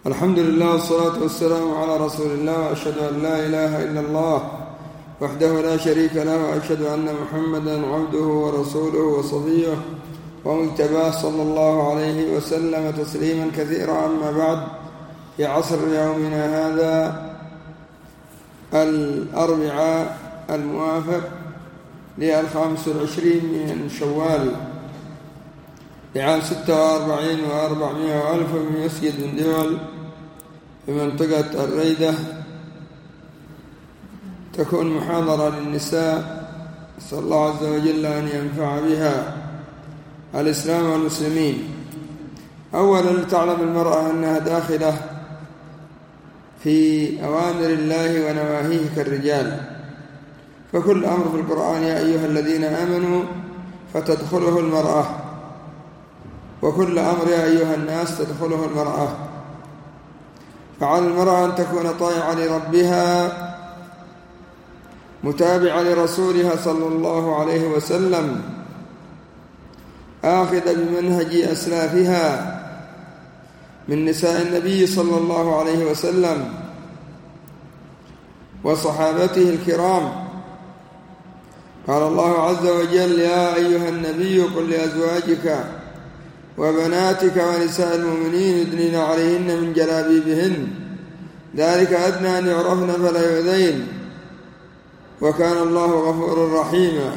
الحمد لله والصلاة والسلام على رسول الله، وأشهد أن لا إله إلا الله وحده لا شريك له، وأشهد أن محمدا عبده ورسوله وصفيه ومجتباه صلى الله عليه وسلم تسليما كثيرا. أما بعد، في عصر يومنا هذا الأربعاء الموافق ل25 من شوال لعام 46 و400 ألف من مسجد من دول في منطقة الريدة، تكون محاضرة للنساء. نسأل الله عز وجل أن ينفع بها الإسلام والمسلمين. أولا، لتعلم المرأة أنها داخلة في أوامر الله ونواهيه كالرجال، فكل أمر في القرآن يا أيها الذين آمنوا فتدخله المرأة، وكل أمر يا أيها الناس تدخله المرأة. فعلى المرأة أن تكون طائعة لربها متابعة لرسولها صلى الله عليه وسلم، آخذة بمنهج أسلافها من نساء النبي صلى الله عليه وسلم وصحابته الكرام. قال الله عز وجل: يا أيها النبي قل لأزواجك وبناتك ونساء المؤمنين يدنين عليهن من جلابيبهن ذلك أدنى أن يعرفن فلا يؤذين وكان الله غفورا رحيما.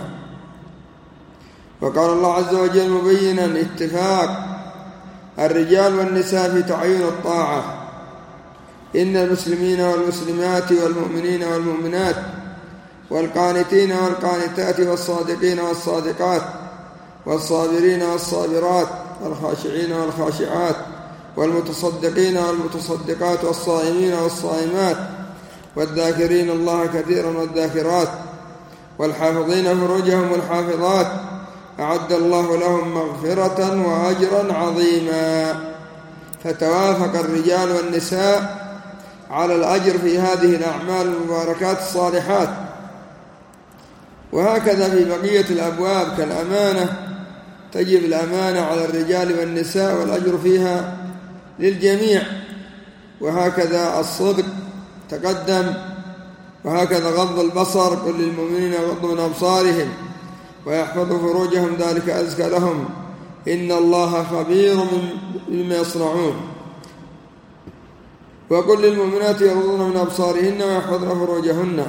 وقال الله عز وجل مبينا اتفاق الرجال والنساء في تعيين الطاعة: إن المسلمين والمسلمات والمؤمنين والمؤمنات والقانتين والقانتات والصادقين والصادقات والصابرين والصابرات والخاشعين والخاشعات والمتصدقين والمتصدقات والصائمين والصائمات والذاكرين الله كثيرا والذاكرات والحافظين فروجهم والحافظات أعد الله لهم مغفرة وأجرا عظيما. فتوافق الرجال والنساء على الأجر في هذه الأعمال المباركات الصالحات. وهكذا في بقية الأبواب كالأمانة، تجب الأمانة على الرجال والنساء والأجر فيها للجميع. وهكذا الصدق تقدم، وهكذا غض البصر: قل للمؤمنين يغضوا من أبصارهم ويحفظوا فروجهم ذلك أزكى لهم إن الله خبير بما يصنعون. وقل للمؤمنات يغضن من أبصارهن ويحفظن فروجهن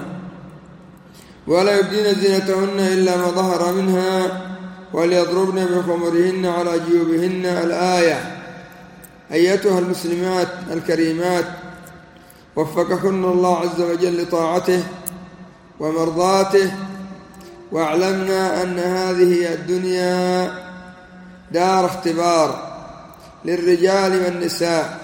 ولا يبدين زينتهن إلا ما ظهر منها وليضربن بخمرهن على جيوبهن. الآية. أيتها المسلمات الكريمات، وفقكن الله عز وجل لطاعته ومرضاته، واعلمنا أن هذه الدنيا دار اختبار للرجال والنساء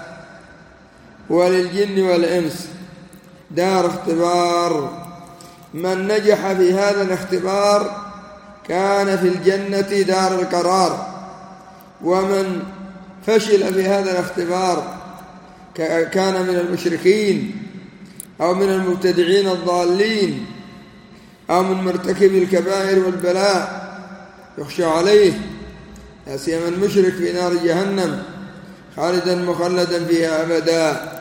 وللجن والإنس، دار اختبار. من نجح في هذا الاختبار كان في الجنة دار القرار، ومن فشل في هذا الاختبار كان من المشركين أو من المبتدعين الضالين أو من مرتكب الكبائر والبلاء يخشى عليه، لا سيما المشرك في نار جهنم خالدا مخلدا فيها أبدا.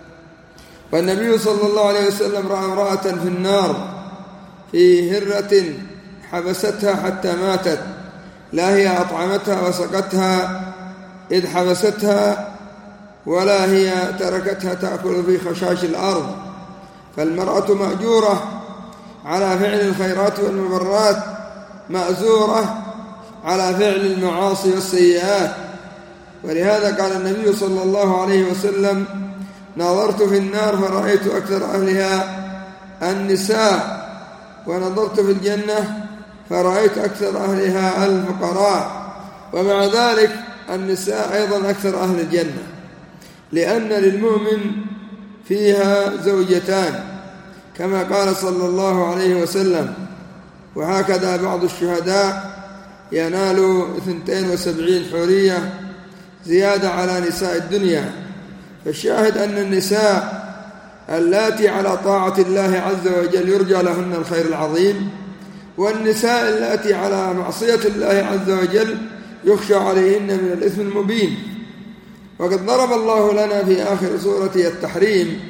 والنبي صلى الله عليه وسلم رأى امرأة في النار في هرة حبستها حتى ماتت، لا هي أطعمتها وسقتها إذ حبستها، ولا هي تركتها تأكل في خشاش الأرض. فالمرأة مأجورة على فعل الخيرات والمبرات، مأزورة على فعل المعاصي والسيئات. ولهذا قال النبي صلى الله عليه وسلم: نظرت في النار فرأيت أكثر أهلها النساء، ونظرت في الجنة فرأيت أكثر أهلها الفقراء. ومع ذلك النساء أيضا أكثر أهل الجنة، لأن للمؤمن فيها زوجتان كما قال صلى الله عليه وسلم. وهكذا بعض الشهداء ينال 72 حورية زيادة على نساء الدنيا. فالشاهد أن النساء اللاتي على طاعة الله عز وجل يرجى لهن الخير العظيم، والنساء اللاتي على معصية الله عز وجل يخشى عليهن من الإثم المبين. وقد ضرب الله لنا في آخر سورة التحريم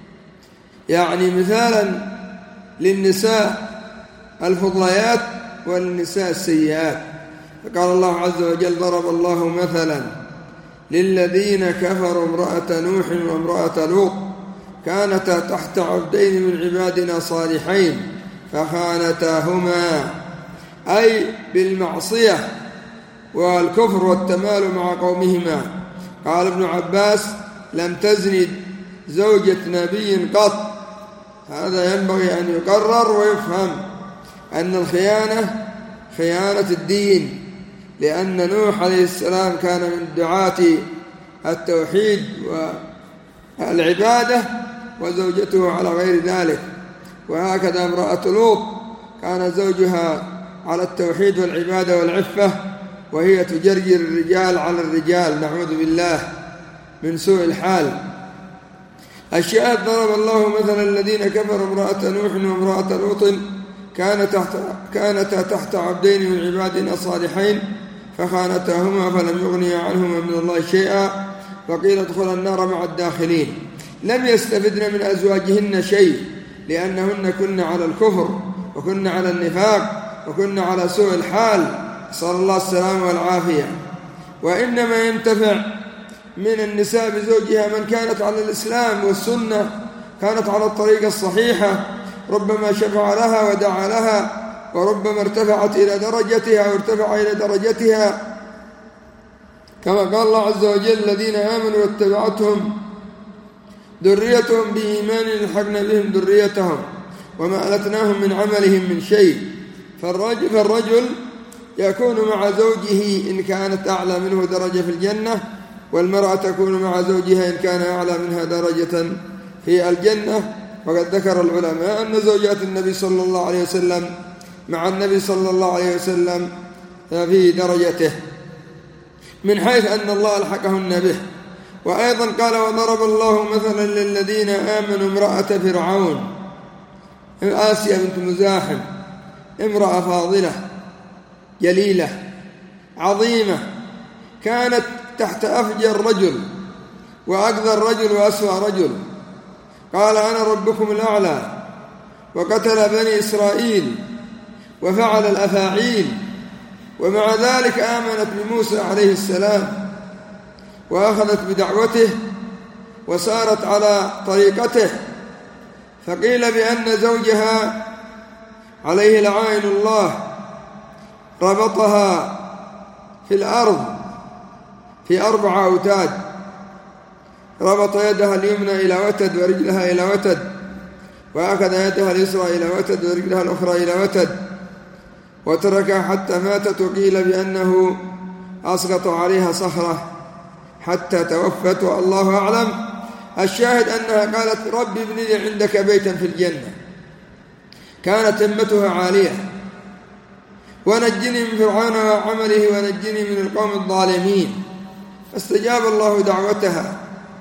يعني مثالا للنساء الفضليات والنساء السيئات. فقال الله عز وجل: ضرب الله مثلا للذين كفروا امرأة نوح وامرأة لوط كانتا تحت عبدين من عبادنا صالحين فخانتاهما، أي بالمعصية والكفر والتمال مع قومهما. قال ابن عباس: لم تزن زوجة نبي قط. هذا ينبغي أن يقرر ويفهم أن الخيانة خيانة الدين، لأن نوح عليه السلام كان من دعاة التوحيد والعبادة وزوجته على غير ذلك، وهكذا امرأة لوط كان زوجها على التوحيد والعبادة والعفة، وهي تجرجر الرجال على الرجال، نعوذ بالله من سوء الحال. الشاهد: ضرب الله مثلا الذين كفروا امرأة نوح وامرأة لوط كانتا تحت عبدين من عبادنا صالحين فخانتاهما فلم يغنيا عنهما من الله شيئا وقيل ادخلا النار مع الداخلين. لم يستفدن من أزواجهن شيء، لأنهن كن على الكفر وكن على النفاق وكن على سوء الحال، صلى الله السلام والعافية. وإنما ينتفع من النساء بزوجها من كانت على الإسلام والسنة، كانت على الطريقة الصحيحة، ربما شفع لها ودعا لها، وربما ارتفعت إلى درجتها وارتفع إلى درجتها، كما قال الله عز وجل: الذين آمنوا واتبعتهم ذريتهم بإيمان الحقنا بهم ذريتهم وما ألتناهم من عملهم من شيء. فالرجل يكون مع زوجه إن كانت أعلى منه درجة في الجنة، والمرأة تكون مع زوجها إن كان أعلى منها درجة في الجنة. وقد ذكر العلماء أن زوجات النبي صلى الله عليه وسلم مع النبي صلى الله عليه وسلم في درجته من حيث أن الله ألحقهن به. وأيضا قال: وضرب الله مثلا للذين آمنوا امرأة فرعون آسيا بنت مزاحم، امرأة فاضلة جليلة عظيمة، كانت تحت أفجر رجل وأقذى الرجل وأسوأ رجل، قال: أنا ربكم الأعلى، وقتل بني إسرائيل وفعل الأفاعيل، ومع ذلك آمنت بموسى عليه السلام وأخذت بدعوته وسارت على طريقته. فقيل بأن زوجها عليه لعائن الله ربطها في الأرض في 4 أوتاد، ربط يدها اليمنى إلى وتد ورجلها إلى وتد، وأخذ يدها اليسرى إلى وتد ورجلها الأخرى إلى وتد، وتركها حتى ماتت. وقيل بأنه أسقط عليها صخرة حتى توفت، والله أعلم. الشاهد أنها قالت: رب ابن لي عندك بيتا في الجنة. كانت همتها عالية: ونجني من فرعون وعمله ونجني من القوم الظالمين. فاستجاب الله دعوتها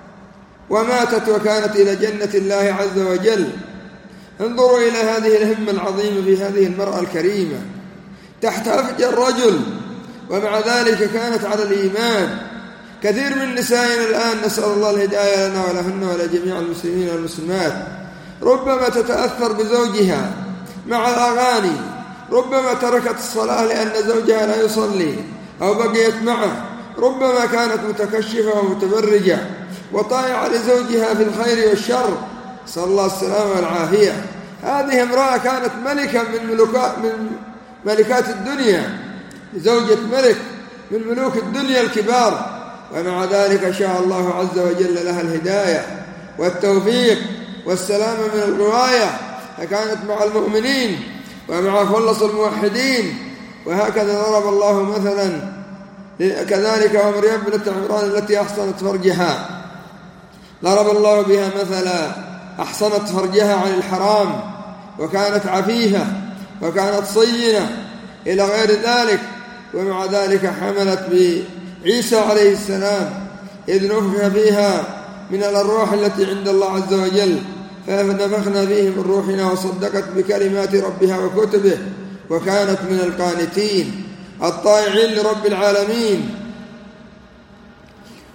وماتت وكانت إلى جنة الله عز وجل. انظروا إلى هذه الهمة العظيمة في هذه المرأة الكريمة تحت أفجر رجل، ومع ذلك كانت على الإيمان. كثير من نسائنا الآن، نسأل الله الهداية لنا ولهن ولجميع المسلمين والمسلمات، ربما تتأثر بزوجها مع الأغاني، ربما تركت الصلاة لأن زوجها لا يصلي أو بقيت معه، ربما كانت متكشفة ومتبرجة وطائعة لزوجها في الخير والشر، صلى الله السلامة والعافية. هذه امرأة كانت ملكة من ملكات الدنيا، زوجة ملك من ملوك الدنيا الكبار، ومع ذلك شاء الله عز وجل لها الهداية والتوفيق والسلامة من الغواية، فكانت مع المؤمنين ومع خلص الموحدين. وهكذا ضرب الله مثلا كذلك ومريم بنت عمران التي أحصنت فرجها، ضرب الله بها مثلا أحصنت فرجها عن الحرام وكانت عفيفة وكانت صينة إلى غير ذلك، ومع ذلك حملت بعيسى عليه السلام إذ نفخ فيها من الأرواح التي عند الله عز وجل، فنفخنا فيه من روحنا وصدقت بكلمات ربها وكتبه وكانت من القانتين الطائعين لرب العالمين.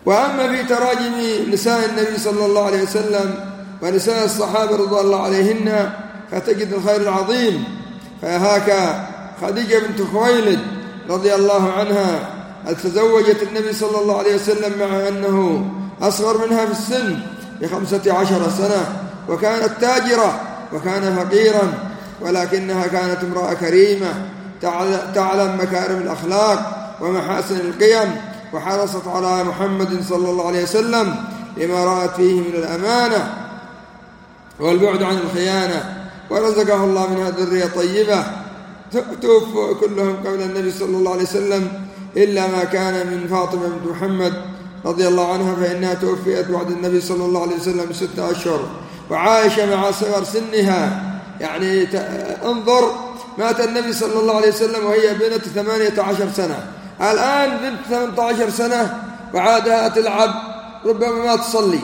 وأما في تراجم نساء النبي صلى الله عليه وسلم ونساء الصحابة رضوان الله عليهن فتجد الخير العظيم. فهاك خديجة بنت خويلد رضي الله عنها تزوجت النبي صلى الله عليه وسلم مع أنه أصغر منها في السن ب15 سنة، وكانت تاجرة وكان فقيرا، ولكنها كانت امرأة كريمة تعلم مكارم الأخلاق ومحاسن القيم، وحرصت على محمد صلى الله عليه وسلم لما رأت فيه من الأمانة والبعد عن الخيانة، ورزقه الله منها ذرية طيبة. توفوا كلهم قبل النبي صلى الله عليه وسلم إلا ما كان من فاطمة بنت محمد رضي الله عنها، فإنها توفيت بعد النبي صلى الله عليه وسلم ب6 أشهر، وعايشة مع صغر سنها. يعني انظر، مات النبي صلى الله عليه وسلم وهي بنت 18 سنة، الآن بنت 18 سنة وعادها تلعب، ربما ما تصلي،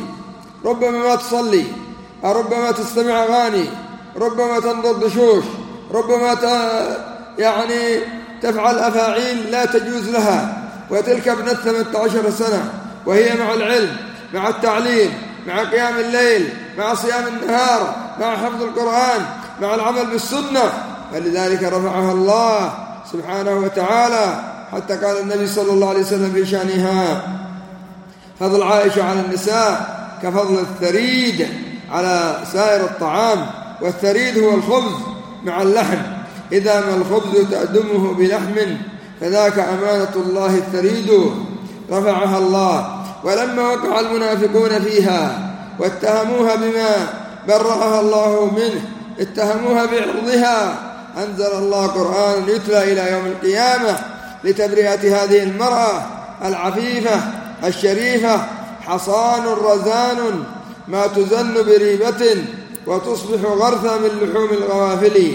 ربما تستمع أغاني، ربما تنظر دشوش، ربما يعني تفعل أفاعيل لا تجوز لها. وتلك ابنة 18 سنة وهي مع العلم، مع التعليم، مع قيام الليل، مع صيام النهار، مع حفظ القرآن، مع العمل بالسنة، فلذلك رفعها الله سبحانه وتعالى. حتى قال النبي صلى الله عليه وسلم في شأنها: فضل عائشة على النساء كفضل الثريد على سائر الطعام، والثريد هو الخبز مع اللحم، إذا ما الخبز تأدمه بلحم فذاك أمانة الله الثريد. رفعها الله. ولما وقع المنافقون فيها واتهموها بما برأها الله منه، اتهموها بعرضها، أنزل الله قرآن يتلى إلى يوم القيامة لتبرئة هذه المرأة العفيفة الشريفة: حصان رزان ما تزن بريبة وتصبح غرثا من لحوم الغوافل.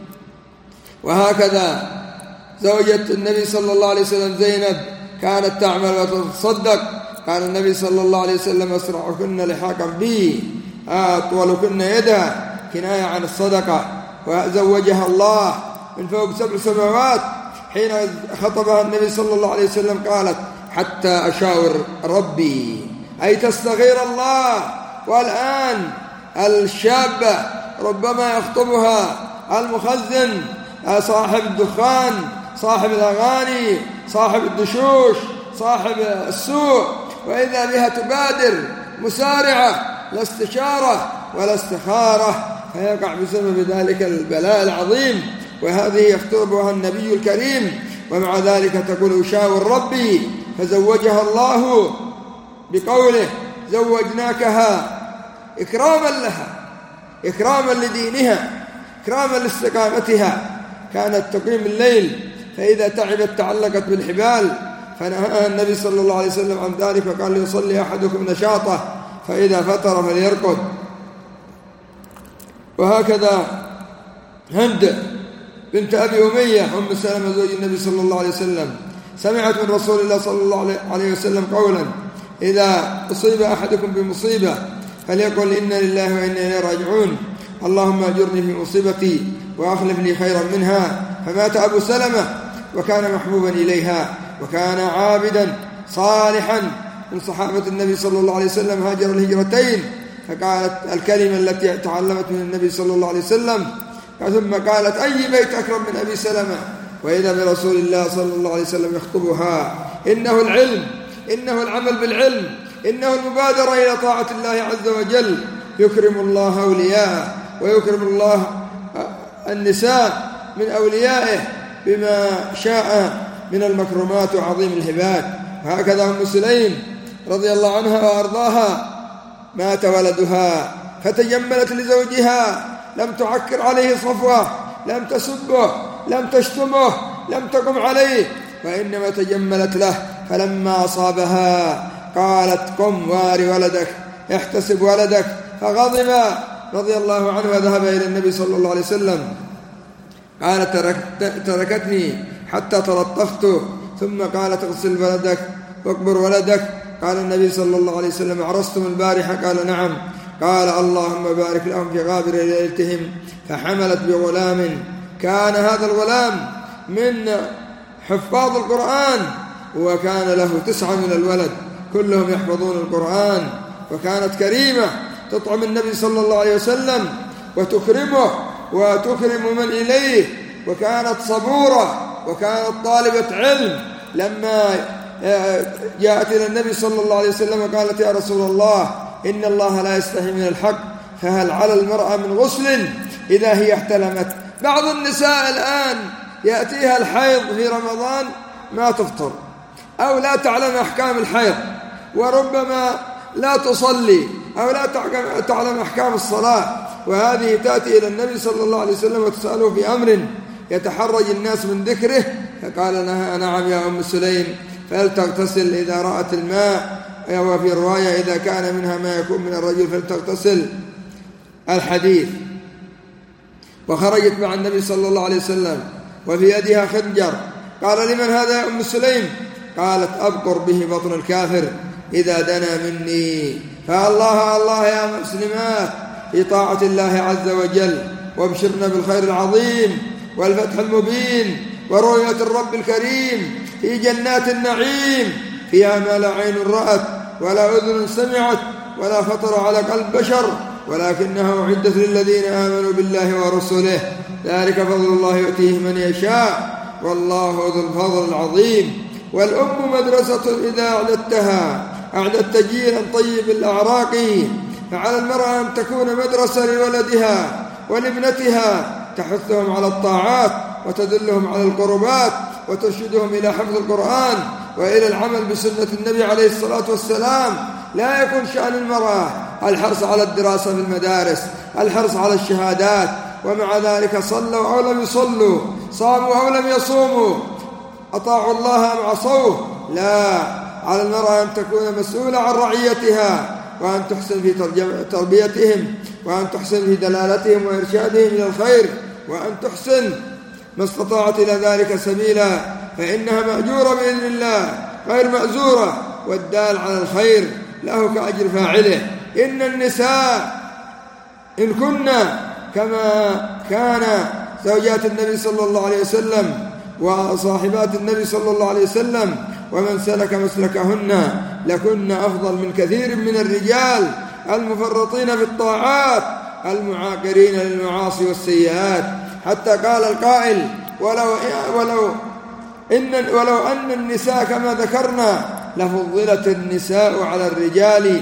وهكذا زوجة النبي صلى الله عليه وسلم زينب كانت تعمل وتتصدق. قال النبي صلى الله عليه وسلم: أسرعكن لحاقا بي أطولكن يدها، كناية عن الصدقة. وزوجها الله من فوق 7 سماوات. حين خطبها النبي صلى الله عليه وسلم قالت: حتى أشاور ربي، أي تستغير الله. والآن الشابة ربما يخطبها المخزن، صاحب الدخان، صاحب الأغاني، صاحب الدشوش، صاحب السوء، وإذا بها تبادر مسارعة، لا استشارة ولا استخارة، فيقع بسبب ذلك البلاء العظيم. وهذه يخطبها النبي الكريم، ومع ذلك تقول: أشاور ربي. فزوجها الله بقوله: زوجناكها إكراما لها، إكراما لدينها، إكراما لاستقامتها. كانت تقيم الليل، فإذا تعبت تعلقت بالحبال، فنهى النبي صلى الله عليه وسلم عن ذلك، فقال: ليصلي أحدكم نشاطه، فإذا فتر فليرقد. وهكذا هند بنت أبي أمية أم سلمة زوج النبي صلى الله عليه وسلم سمعت من رسول الله صلى الله عليه وسلم قولا: إذا أصيب أحدكم بمصيبة فليقل: إنا لله وإنا إليه راجعون، اللهم أجرني في مصيبتي وأخلف لي خيرا منها. فمات أبو سلمة وكان محبوبا إليها، وكان عابدا صالحا من صحابة النبي صلى الله عليه وسلم، هاجر الهجرتين. فقالت الكلمة التي تعلمت من النبي صلى الله عليه وسلم، ثم قالت: أي بيت أكرم من أبي سلمة؟ وإذا برسول الله صلى الله عليه وسلم يخطبها: إنه العلم، إنه العمل بالعلم، إنه المبادرة إلى طاعة الله عز وجل. يكرم الله أولياءه، ويكرم الله النساء من أوليائه بما شاء من المكرمات وعظيم الهبات. وهكذا أم سليم رضي الله عنها وأرضاها مات ولدها فتجملت لزوجها، لم تعكر عليه صفوة، لم تسبه، لم تشتمه، لم تقم عليه، وإنما تجملت له. فلما أصابها قالت: قم واري ولدك، احتسب ولدك. فغضب رضي الله عنه وذهب إلى النبي صلى الله عليه وسلم. قالت: تركتني حتى تلطخته. ثم قالت: اغسل ولدك واكبر ولدك. قال النبي صلى الله عليه وسلم: عرستم البارحة؟ قال: نعم. قال: اللهم بارك لهم في غابر ليلتهم. فحملت بغلام، كان هذا الغلام من حفاظ القرآن، وكان له 9 من الولد، كلهم يحفظون القرآن. وكانت كريمة تطعم النبي صلى الله عليه وسلم وتكرمه وتكرم من إليه، وكانت صبورة وكانت طالبة علم. لما جاءت إلى النبي صلى الله عليه وسلم وقالت: يا رسول الله، إن الله لا يستحي من الحق، فهل على المرأة من غسل إذا هي احتلمت؟ بعض النساء الآن يأتيها الحيض في رمضان ما تفطر أو لا تعلم أحكام الحيض، وربما لا تصلي أو لا تعلم أحكام الصلاة، وهذه تأتي إلى النبي صلى الله عليه وسلم وتسأله في أمر يتحرج الناس من ذكره، فقال لها: نعم يا أم سليم، فلتغتسل إذا رأت الماء، وفي رواية: إذا كان منها ما يكون من الرجل فلتغتسل. الحديث. وخرجت مع النبي صلى الله عليه وسلم وفي يدها خنجر. قال: لمن هذا يا أم سليم؟ قالت: أبقر به بطن الكافر إذا دنا مني. فالله الله يا مسلمات في طاعة الله عز وجل، وابشرنا بالخير العظيم والفتح المبين ورؤية الرب الكريم في جنات النعيم، فيها ما لا عين رأت ولا أذن سمعت ولا خطر على قلب بشر، ولكنه أعدت للذين آمنوا بالله ورسله، ذلك فضل الله يؤتيه من يشاء، والله ذو الفضل العظيم. والأم مدرسة إذا أعددت جيلا طيب الأعراق، فعلى المرأة أن تكون مدرسة لولدها ولابنتها، تحثهم على الطاعات وتدلهم على القربات وترشدهم إلى حفظ القرآن وإلى العمل بسنة النبي عليه الصلاة والسلام. لا يكون شأن المرأة الحرص على الدراسة في المدارس، الحرص على الشهادات، ومع ذلك صلوا أو لم يصلوا، صاموا أو لم يصوموا، أطاعوا الله أم عصوه. لا، على المرأة أن تكون مسؤولة عن رعيتها، وأن تحسن في تربيتهم، وأن تحسن في دلالتهم وإرشادهم إلى الخير، وأن تحسن ما استطاعت إلى ذلك سبيلا، فإنها مأجورة بإذن الله غير مأزورة، والدال على الخير له كأجر فاعله. إن النساء إن كنا كما كان زوجات النبي صلى الله عليه وسلم وصاحبات النبي صلى الله عليه وسلم ومن سلك مسلكهن لكن أفضل من كثير من الرجال المفرطين في الطاعات المعاقرين للمعاصي والسيئات. حتى قال القائل: ولو أن النساء كما ذكرنا لفضلت النساء على الرجال،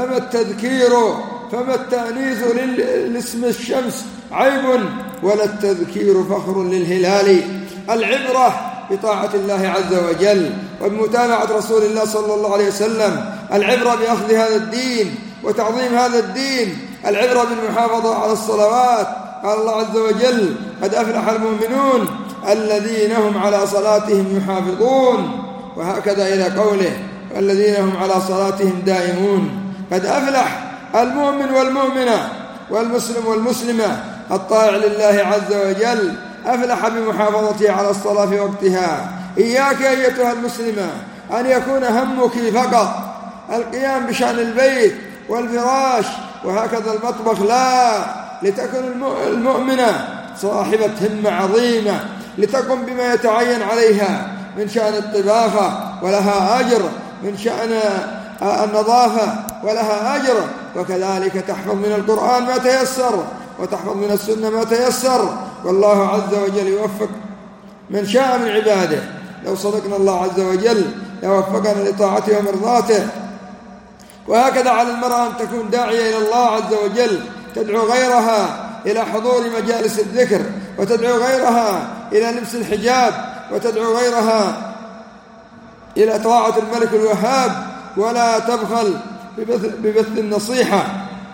فما التأنيث لاسم الشمس عيب، ولا التذكير فخر للهلال. العبرة بطاعة الله عز وجل وبمتابعة رسول الله صلى الله عليه وسلم، العبرة بأخذ هذا الدين وتعظيم هذا الدين، العبرة بالمحافظة على الصلوات. قال الله عز وجل: قد أفلح المؤمنون الذين هم على صلاتهم يحافظون، وهكذا إلى قوله: الذين هم على صلاتهم دائمون. قد أفلح المؤمن والمؤمنة والمسلم والمسلمة الطائع لله عز وجل، أفلح بمحافظته على الصلاة في وقتها. إياك أيتها المسلمة أن يكون همك فقط القيام بشأن البيت والفراش وهكذا المطبخ، لا، لتكن المؤمنة صاحبة همة عظيمة، لتقم بما يتعين عليها من شأن الطباخة ولها أجر، من شأن النظافة ولها أجر، وكذلك تحفظ من القرآن ما تيسر وتحفظ من السنة ما تيسر. والله عز وجل يوفق من شاء من عباده. لو صدقنا الله عز وجل لوفقنا لطاعته ومرضاته. وهكذا على المرأة أن تكون داعية إلى الله عز وجل، تدعو غيرها إلى حضور مجالس الذكر، وتدعو غيرها إلى لبس الحجاب، وتدعو غيرها إلى طاعة الملك الوهاب، ولا تبخل ببث النصيحة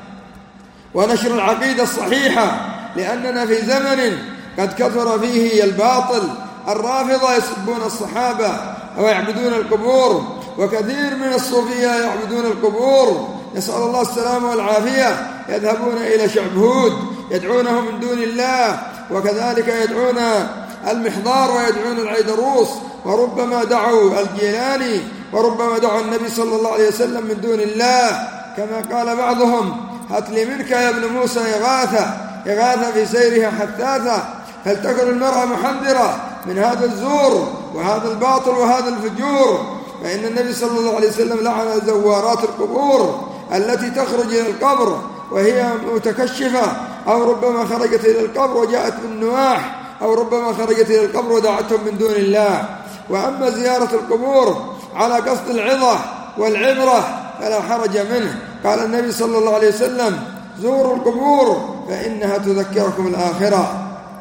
ونشر العقيدة الصحيحة، لأننا في زمن قد كثر فيه الباطل. الرافضة يسبون الصحابة ويعبدون القبور، وكثير من الصوفية يعبدون القبور، نسأل الله السلامة والعافية. يذهبون إلى شعب هود يدعونه من دون الله، وكذلك يدعون المحضار ويدعون العيدروس، وربما دعوا الجيلاني، وربما دعوا النبي صلى الله عليه وسلم من دون الله، كما قال بعضهم: هات لي منك يا ابن موسى إغاثة في سيرها حثاثة. فلتكن المرأة محذرة من هذا الزور وهذا الباطل وهذا الفجور، فإن النبي صلى الله عليه وسلم لعن زوارات القبور التي تخرج إلى القبر وهي متكشفة، أو ربما خرجت إلى القبر وجاءت بالنواح، أو ربما خرجت إلى القبر ودعتهم من دون الله. وأما زيارة القبور على قصد العظة والعبرة فلا حرج منه. قال النبي صلى الله عليه وسلم: زوروا القبور فإنها تذكركم الآخرة.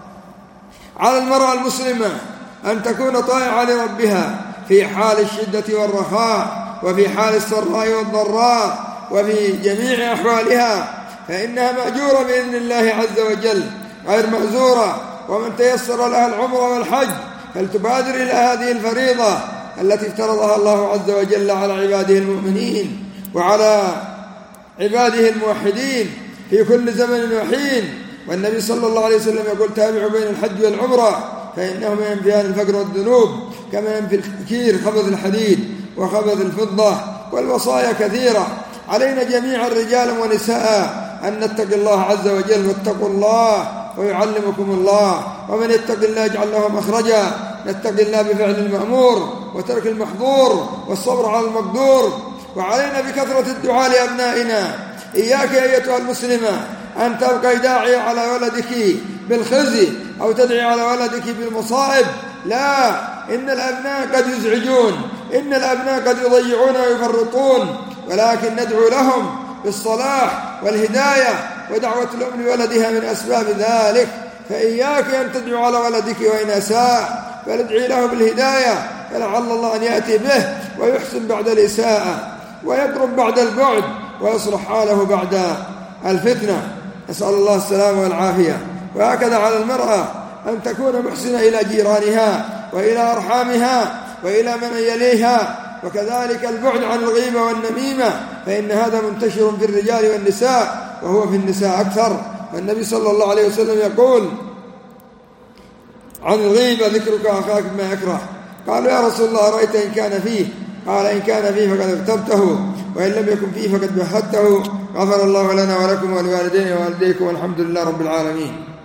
على المرأة المسلمة أن تكون طائعة لربها في حال الشدة والرخاء، وفي حال السراء والضراء، وفي جميع أحوالها، فإنها مأجورة بإذن الله عز وجل غير مأزورة. ومن تيسر لها العمرة والحج فلتبادر إلى هذه الفريضة التي افترضها الله عز وجل على عباده المؤمنين وعلى عباده الموحدين في كل زمن وحين. والنبي صلى الله عليه وسلم يقول: تابعوا بين الحج والعمرة فإنهما ينفيان الفقر والذنوب كما ينفي الكير خبث الحديد وخبث الفضة. والوصايا كثيرة علينا جميعا رجالا ونساء أن نتقي الله عز وجل، واتقوا الله ويعلمكم الله. ومن يتق الله يجعل له مخرجا. نتقي الله بفعل المأمور وترك المحظور والصبر على المقدور. وعلينا بكثرة الدعاء لأبنائنا. إياك أيتها المسلمة أن تبقي داعية على ولدك بالخزي أو تدعي على ولدك بالمصائب. لا، إن الأبناء قد يزعجون، إن الأبناء قد يضيعون ويفرطون، ولكن ندعو لهم بالصلاح والهداية، ودعوة الأم لولدها من أسباب ذلك. فإياك أن تدعو على ولدك وإن أساء، فادعي له بالهداية، فلعل الله أن يأتي به ويحسن بعد الإساءة، ويقرب بعد البعد، ويصلح حاله بعد الفتنة. نسأل الله السلامة والعافية. وهكذا على المرأة أن تكون محسنة إلى جيرانها وإلى أرحامها وإلى من يليها، وكذلك البعد عن الغيبة والنميمة، فإن هذا منتشر في الرجال والنساء، وهو في النساء أكثر. والنبي صلى الله عليه وسلم يقول عن الغيبة: ذكرك أخاك بما يكره. قالوا: يا رسول الله أرأيت إن كان فيه؟ قال: إن كان فيه فقد اغتبته، وإن لم يكن فيه فقد بهته. غفر الله لنا ولكم ولوالدينا ووالديكم، والحمد لله رب العالمين.